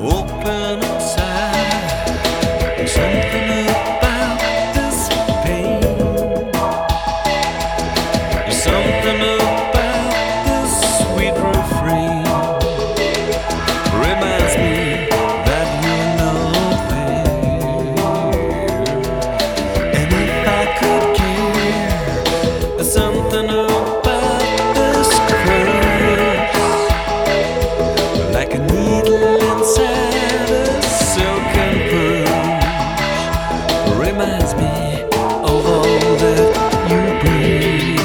open inside. Something about this pain, something about this sweet refrain reminds me that you're not there. And if I could care something about this curse, like a needle inside a silken purse, reminds me of all that you bring.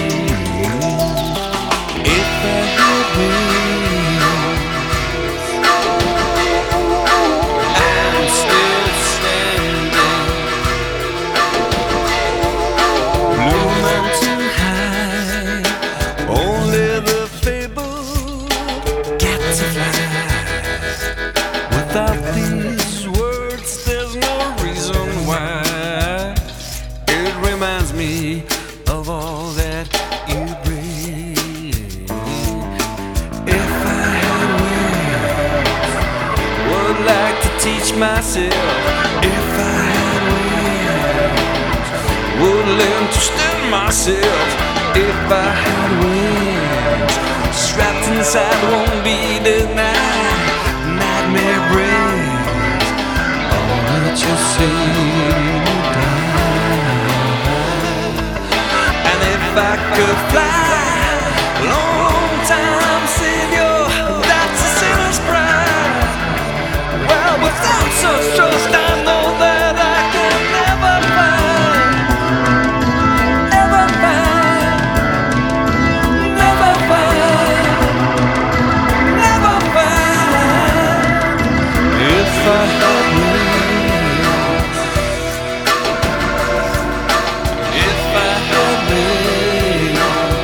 If I had wings, I'm still standing. Blue mountain high, only the fabled get to fly. Without these words, there's no reason why. It reminds me of all that you bring. If I had wings, would like to teach myself. If I had wings, would learn to stand myself. If I had wings, strapped inside won't be denied. Nightmare brings all that you see you die. And if I could fly, long time Savior, that's a sinner's pride. Well, without such trust, I know that I can never find, ever find, never find, never find. If I had wings, if I had wings.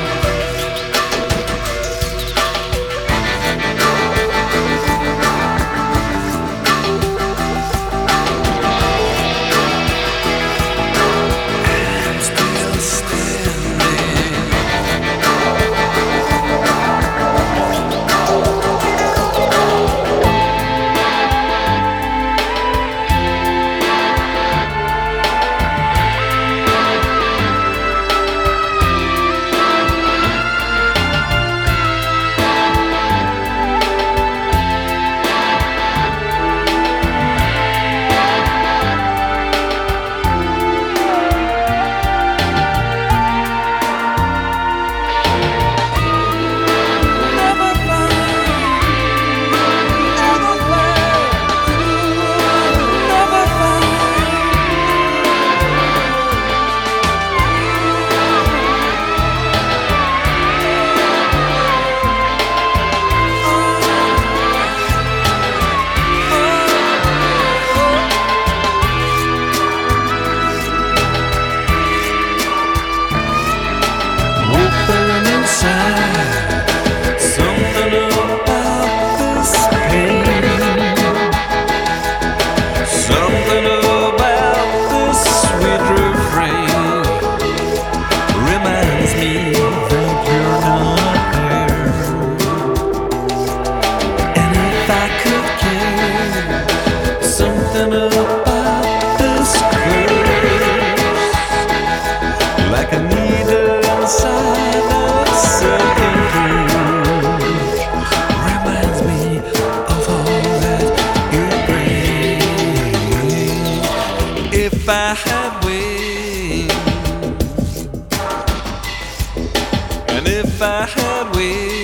I'm still standing. Open inside, something about this pain, something about this sweet refrain reminds me that you're not there. And if I could care something about this curse, like a needle inside a silken purse, reminds me of all that you bring. If I had wings, and if I had wings.